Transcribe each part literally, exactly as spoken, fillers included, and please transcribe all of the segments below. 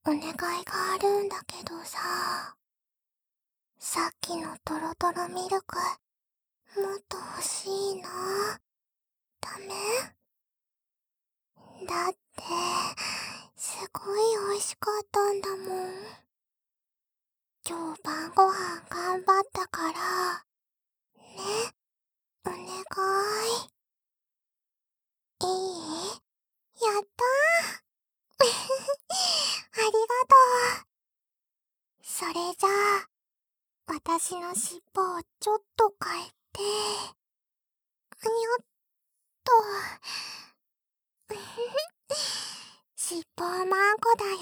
お願いがあるんだけどさ、さっきのトロトロミルク、もっと欲しいな。ダメ？だって、すごい美味しかったんだもん。今日晩ご飯頑張ったから、ね、お願い。いい？やったーありがとう。それじゃあ、私の尻尾をちょっと変えて、よっと。尻尾マンコだよ。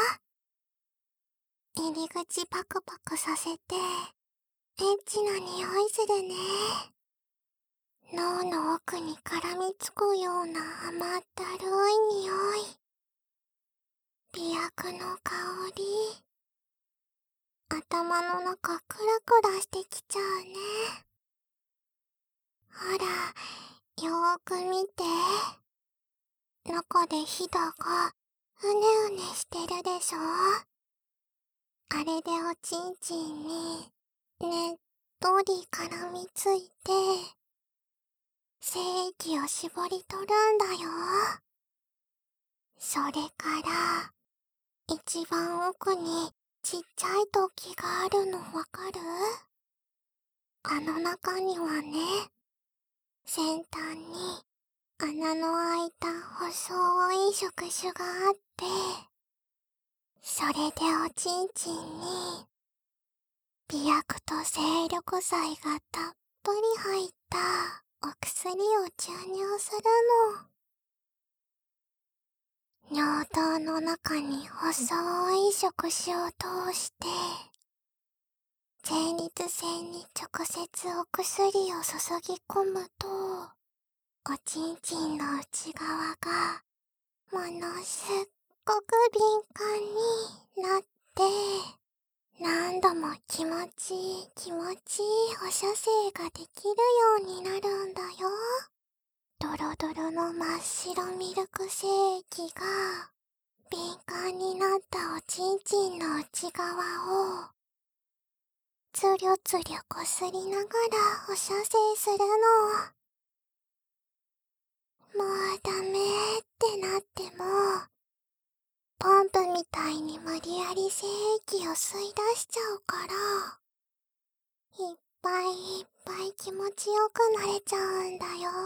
入り口パクパクさせて、エッチな匂いするね。脳の奥に絡みつくような甘ったるい匂い。美薬の香り。頭の中クラクラしてきちゃうね。ほら、よーく見て。中でヒダがうねうねしてるでしょ。あれでおちんちんにねっとり絡みついて、精液を絞り取るんだよ。それから、一番奥にちっちゃい突起があるのわかる？あの中にはね、先端に穴の開いた細い触手があって、それでおちんちんに美薬と精力剤がたっぷり入ったお薬を注入するの。尿道の中に細い触手を通して、前立腺に直接お薬を注ぎ込むと、おちんちんの内側がものすっごく敏感になって、何度も気持ちいい気持ちいい放射性ができるようになるんだよ。ドロドロの真っ白ミルク精液が敏感になったおちんちんの内側をつりょつりょこすりながら放射精するの。もうダメーってなっても、ポンプみたいに無理やり精液を吸い出しちゃうから、いっぱいいっぱい気持ちよくなれちゃうんだよ。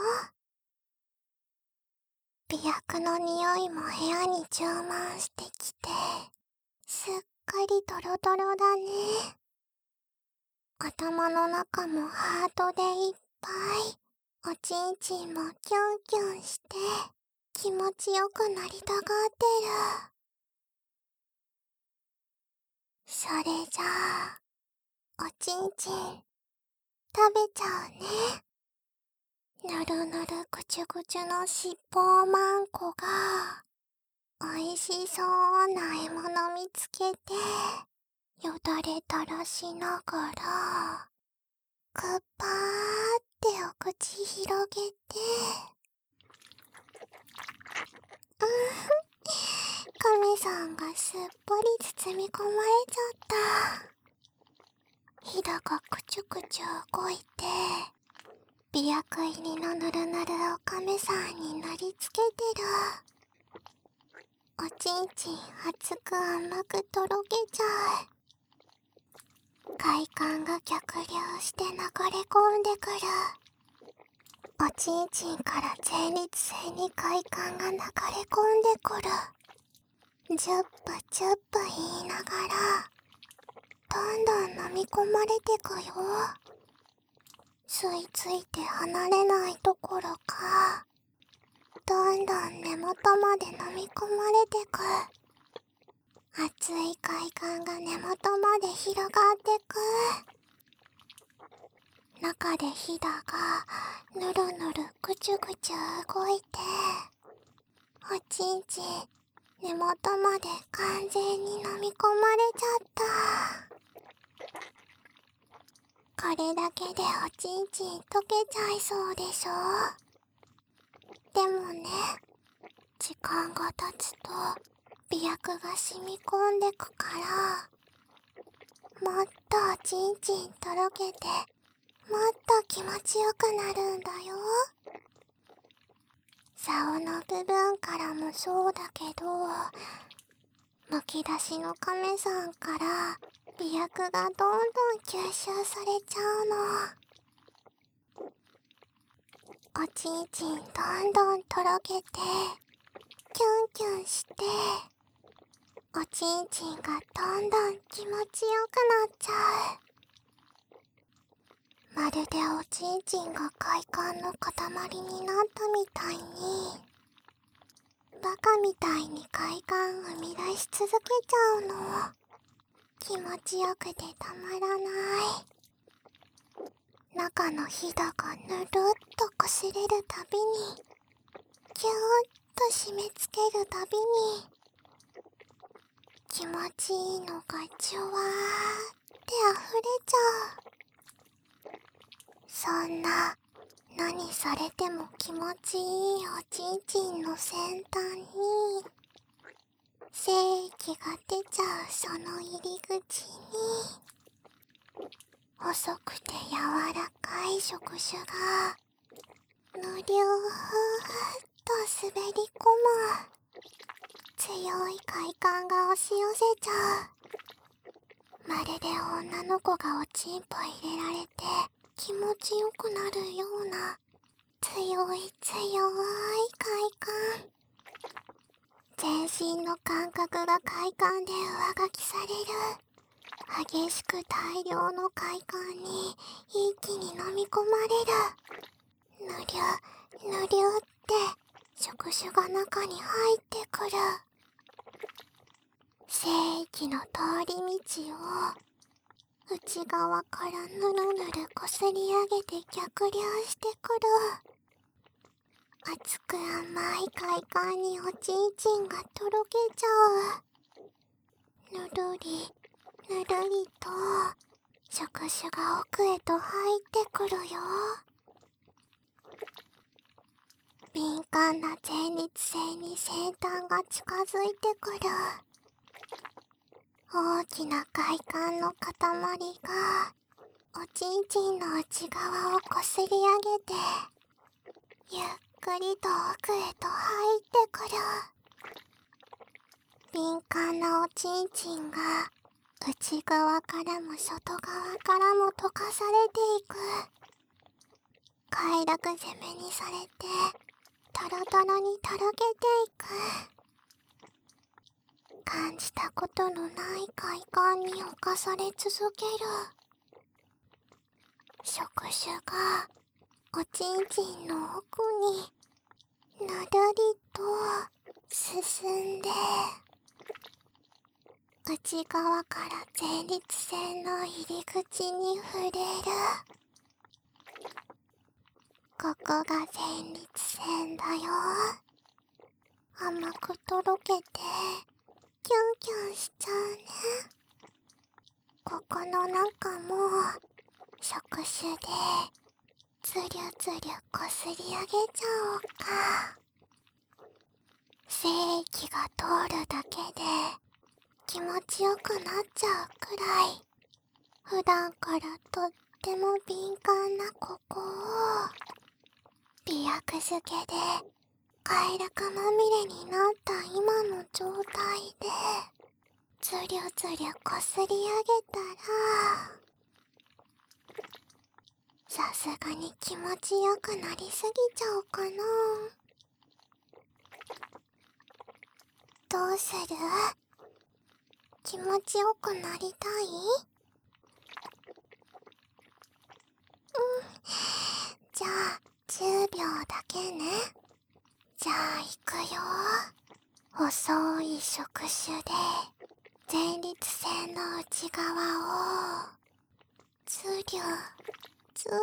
美薬の匂いも部屋に充満してきて、すっかりドロドロだね。頭の中もハートでいっぱい、おちんちんもキュンキュンして、気持ちよくなりたがってる。それじゃあ、おちんちん、食べちゃうね。ぬるぬるぐちゅぐちゅのしっぽおまんこが、おいしそうな獲物見つけて、よだれ垂らしながら、くっぱーってお口広げて、うんふ、亀さんがすっぽり包み込まれちゃった。ひだがくちゅくちゅ動いて、美薬入りのぬるぬるを亀さんになりつけてる。おちんちん熱く甘くとろけちゃう。快感が逆流して流れ込んでくる。おちんちんから前立腺に快感が流れ込んでくる。ジュップジュップ言いながら、どんどん飲み込まれてくよ。吸い付いて離れないどころか、どんどん根元まで飲み込まれてく。熱い快感が根元まで広がってく。中でひだがぬるぬるぐちゅぐちゅ動いて、おちんちん根元まで完全に飲み込まれちゃった。これだけでおちんちん溶けちゃいそうでしょ。でもね、時間が経つと美薬が染み込んでくから、もっとおちんちんとろけて、もっと気持ちよくなるんだよ。竿の部分からもそうだけど、むき出しの亀さんから美薬がどんどん吸収されちゃうの。おちんちんどんどんとろけて、キュンキュンして、おちんちんがどんどん気持ちよくなっちゃう。まるでおちんちんが快感の塊になったみたいに、バカみたいに快感生み出し続けちゃうの。気持ちよくてたまらない。中のひだがぬるっと擦れるたびに、ぎゅーっと締め付けるたびに、気持ちいいのがじゅわーって溢れちゃう。そんな、何されても気持ちいいおちんちんの先端に、精液が出ちゃうその入り口に、細くて柔らかい触手が、ぬりゅーっと滑り込む。強い快感が押し寄せちゃう。まるで女の子がおちんぽ入れられて気持ちよくなるような強い強い快感。全身の感覚が快感で上書きされる。激しく大量の快感に一気に飲み込まれる。ぬりゅぬりゅって触手が中に入ってくる。精液の通り道を内側からぬるぬるこすり上げて逆流してくる。熱く甘い快感におちんちんがとろけちゃう。ぬるりぬるりと触手が奥へと入ってくるよ。敏感な前立腺に先端が近づいてくる。大きな快感の塊がおちんちんの内側をこすり上げて、ゆっくりと奥へと入ってくる。敏感なおちんちんが内側からも外側からも溶かされていく。快楽攻めにされてトロトロにとろけていく。感じたことのない快感に侵され続ける。触手がおちんちんの奥にぬるりと進んで、内側から前立腺の入り口に触れる。ここが前立腺だよ。甘くとろけてキュンキュンしちゃうね。ここの中も触手でつりゅつりゅこすり上げちゃおうか。精液が通るだけで気持ちよくなっちゃうくらい、普段からとっても敏感なここを美薬漬けで快楽まみれになった今の状態でつりゅつりゅこすり上げたら、さすがに気持ちよくなりすぎちゃうかな。どうする？気持ちよくなりたい？うん、じゃあじゅうびょうだけね。じゃあいくよ。細い触手で前立腺の内側をつりゅつりゅ。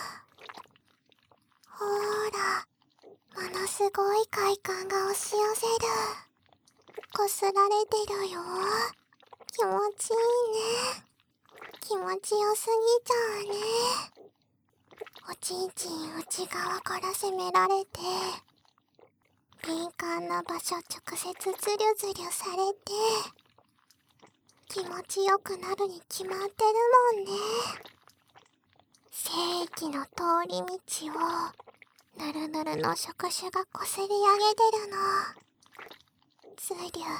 ほーら、ものすごい快感が押し寄せる。こすられてるよ。気持ちいいね。気持ちよすぎちゃうね。おちんちん内側から攻められて、 敏感な場所直接ズリュズリュされて気持ちよくなるに決まってるもんね。精液の通り道をぬるぬるの触手がこすり上げてるの。ズリュズリュ。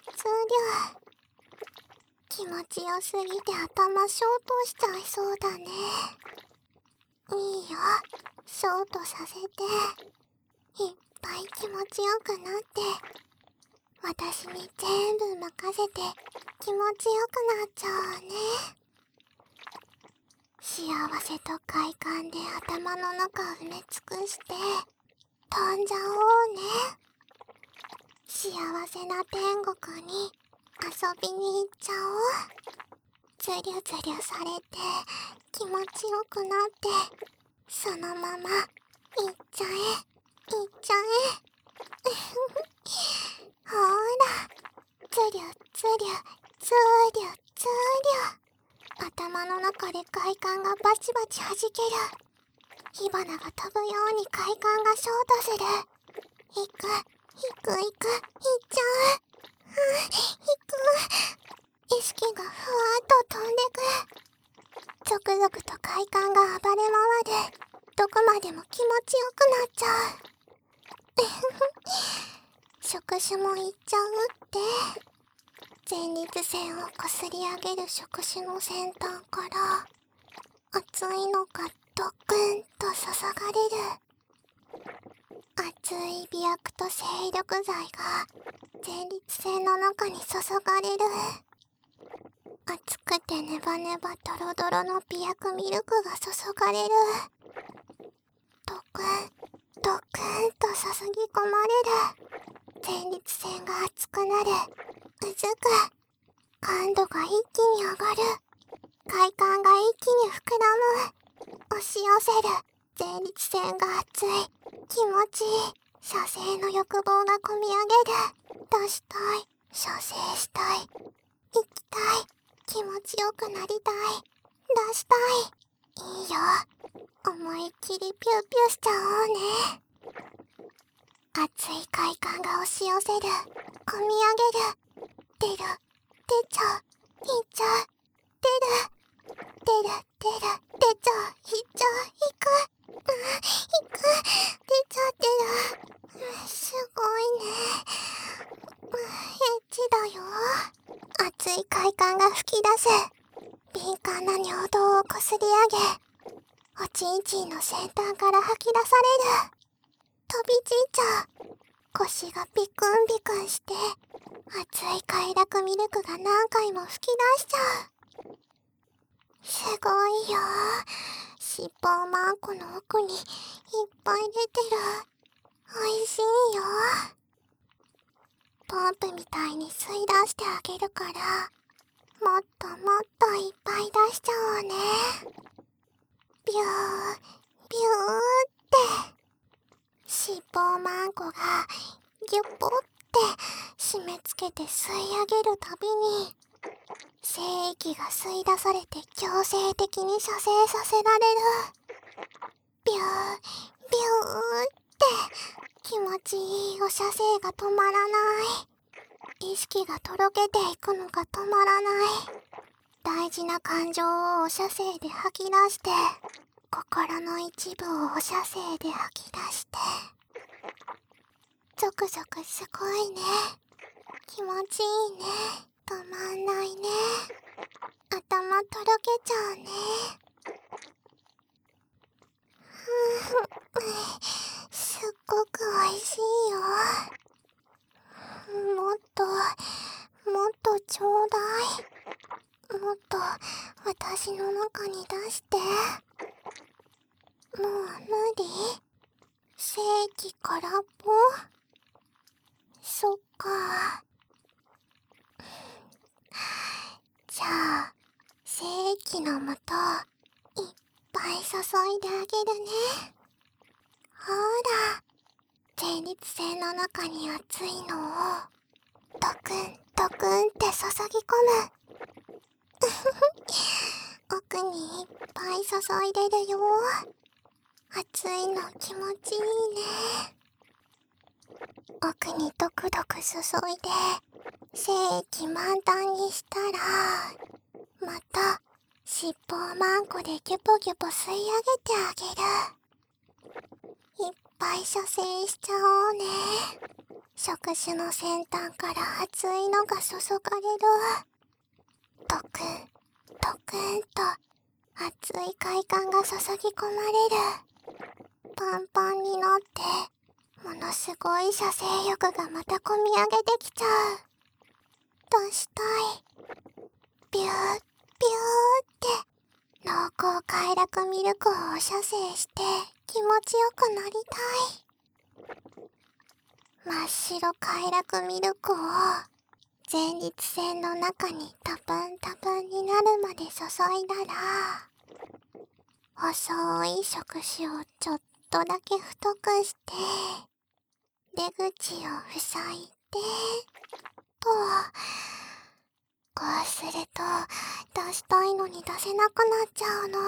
気持ちよすぎて頭ショートしちゃいそうだね。いいよ、ショートさせていっぱい気持ちよくなって私に全部任せて気持ちよくなっちゃうね。幸せと快感で頭の中埋め尽くして飛んじゃおうね。幸せな天国に遊びに行っちゃおう。ズリュズリュされて気持ちよくなってそのまま行っちゃえ行っちゃえほーら、ズリュズリュズリュズリュ。頭の中で快感がバチバチ弾ける。火花が飛ぶように快感がショートする。行く行く行く行っちゃう。うん、行く。意識がふわーっと飛んでく。ゾクゾクと快感が暴れ回る。どこまでも気持ちよくなっちゃう。触手も行っちゃうって。前立腺をこすり上げる触手の先端から熱いのがドクンと注がれる。熱い美薬と精力剤が前立腺の中に注がれる。熱くてネバネバドロドロの美薬ミルクが注がれる。ドクンドクンと注ぎ込まれる。前立腺が熱くなる。うずく。感度が一気に上がる。快感が一気に膨らむ。押し寄せる。前立腺が熱い。気持ちいい。射精の欲望がこみ上げる。出したい。射精したい。行きたい。気持ちよくなりたい。出したい。いいよ。思いっきりピューピューしちゃおうね。熱い快感が押し寄せる。こみ上げる。出る。出ちゃう。いっちゃう。出る。出る。出る。出ちゃう。いっちゃう。いく。うん、いく。出ちゃってる。うん、すごいね。うん、エッチだよ。熱い快感が吹き出す。敏感な尿道をこすり上げおちんちんの先端から吐き出される。飛びついちゃう。腰がビクンビクンして熱い快楽ミルクが何回も吹き出しちゃう。すごいよ。尻尾マンコの奥にいっぱい出てる。おいしいよ。ポンプみたいに吸い出してあげるからもっともっといっぱい出しちゃおうね。ビュービューって尻尾マンコがギュッポって締め付けて吸い上げるたびに精液が吸い出されて強制的に射精させられる。ビュービューって気持ちいいお射精が止まらない。意識がとろけていくのが止まらない。大事な感情をお射精で吐き出して心の一部をお射精で吐き出してゾクゾクすごいね。気持ちいいね。止まんないね。頭とろけちゃうね。すっごくおいしいよ。もっともっとちょうだい。もっと私の中に出して。もう無理。精液空っぽ。そっか。じゃあ精液の素いっぱい注いであげるね。ほら前立腺の中に熱いのをドクンドクンって注ぎ込む。奥にいっぱい注いでるよ。熱いの気持ちいいね。 奥にドクドク注いで精液満タンにしたら、また尻尾をマンコでギュポギュポ吸い上げてあげる。いっぱい射精しちゃおうね。触手の先端から熱いのが注がれる。ドクンドクンと熱い快感が注ぎ込まれる。パンパンになってものすごい射精欲がまたこみ上げてきちゃう。出したい。ビュービューって濃厚快楽ミルクを射精して気持ちよくなりたい。真っ白快楽ミルクを前立腺の中にタプンタプンになるまで注いだら、細い触手をちょっとだけ太くして出口を塞いでと、こうすると出したいのに出せなくなっちゃうの。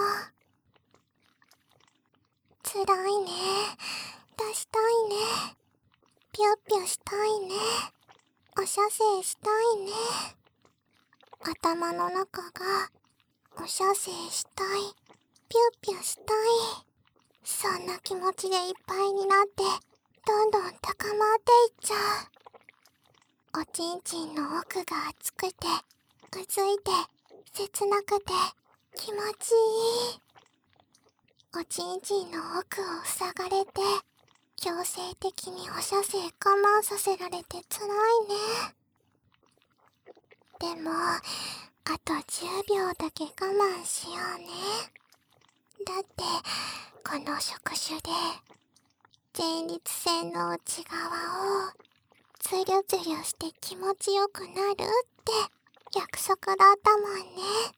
つらいね。出したいね。ピュッピュしたいね。お射精したいね。頭の中がお射精したい、ピュッピュしたい、そんな気持ちでいっぱいになってどんどん高まっていっちゃう。おちんちんの奥が熱くてうずいて切なくて気持ちいい。おちんちんの奥を塞がれて強制的にお射精我慢させられてつらいね。でもあとじゅうびょうだけ我慢しようね。だってこの触手で前立腺の内側をズリュズリュして気持ちよくなるって約束だったもんね。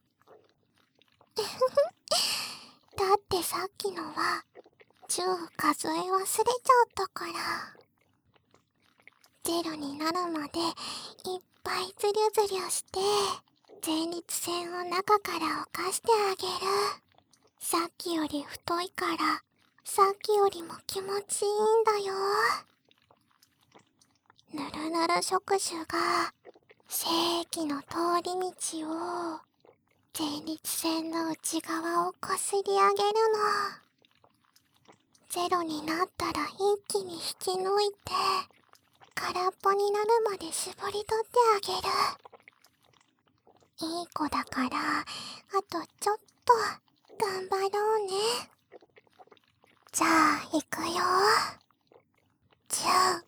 だってさっきのはじゅう数え忘れちゃったから。ゼロになるまでいっぱいズリュズリュして前立腺を中から浮かしてあげる。さっきより太いからさっきよりも気持ちいいんだよ。ぬるぬる触手が精液の通り道を前立腺の内側をこすり上げるの。ゼロになったら一気に引き抜いて空っぽになるまで絞り取ってあげる。いい子だからあとちょっと頑張ろうね。じゃあ行くよ。じゅう、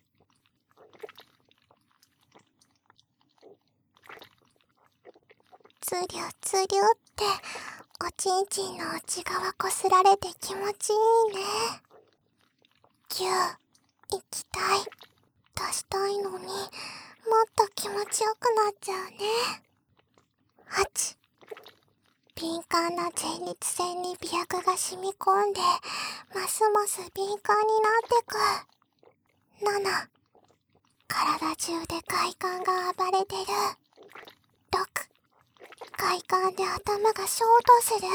つりゅつりゅっておちんちんの内側こすられて気持ちいいね。きゅう、行きたい。出したいのにもっと気持ちよくなっちゃうね。はち、敏感な前立腺に媚薬が染み込んでますます敏感になってく。なな、体中で快感が暴れてる。ろく、快感で頭がショートする。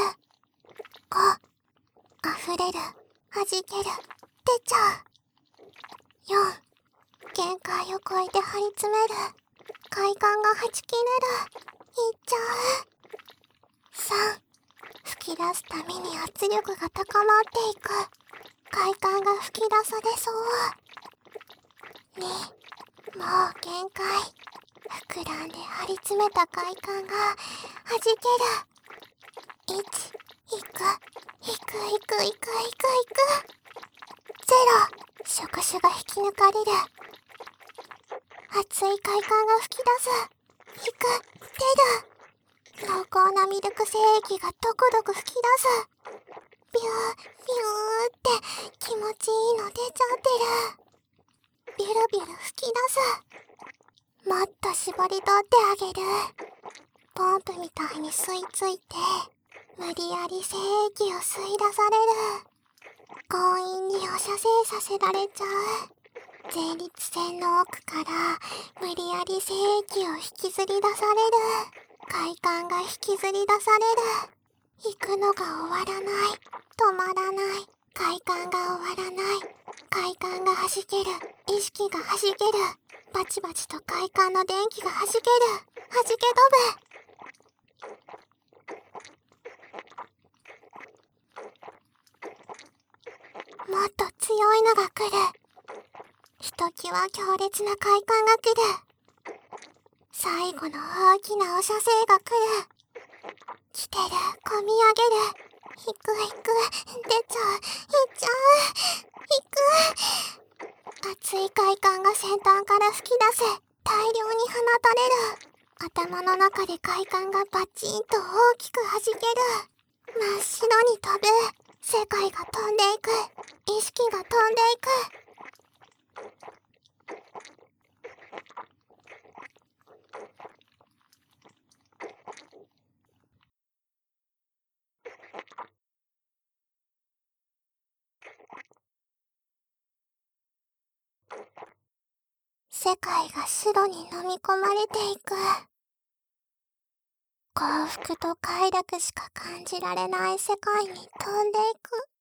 ご、溢れる、弾ける、出ちゃう。よん、限界を超えて張り詰める。快感がはち切れる。いっちゃう。さん、吹き出すたびに圧力が高まっていく。快感が吹き出されそう。に、もう限界。膨らんで張り詰めた快感がはじける。いち、いく、いくいくいくいくいく。ゼロ、触手が引き抜かれる。熱い快感が吹き出す。引く、出る。濃厚なミルク精液がドクドク吹き出す。ビュー、ビューって気持ちいいの出ちゃってる。ビュルビュル吹き出す。もっと絞り取ってあげる。ポンプみたいに吸い付いて無理やり精液を吸い出される。強引にお射精させられちゃう。前立腺の奥から無理やり精液を引きずり出される。快感が引きずり出される。行くのが終わらない。止まらない。快感が終わらない。 快感が弾ける。意識が弾ける。バチバチと快感の電気が弾ける。弾け飛ぶ。もっと強いのが来る。ひときわ強烈な快感が来る。最後の大きなお射精が来る。来てる。込み上げる。引く引く。出ちゃう。いっちゃう。引く。熱い快感が先端から吹き出す。大量に放たれる。頭の中で快感がバチンと大きく弾ける。真っ白に飛ぶ。世界が飛んでいく。意識が飛んでいく。世界が白に飲み込まれていく。幸福と快楽しか感じられない世界に飛んでいく。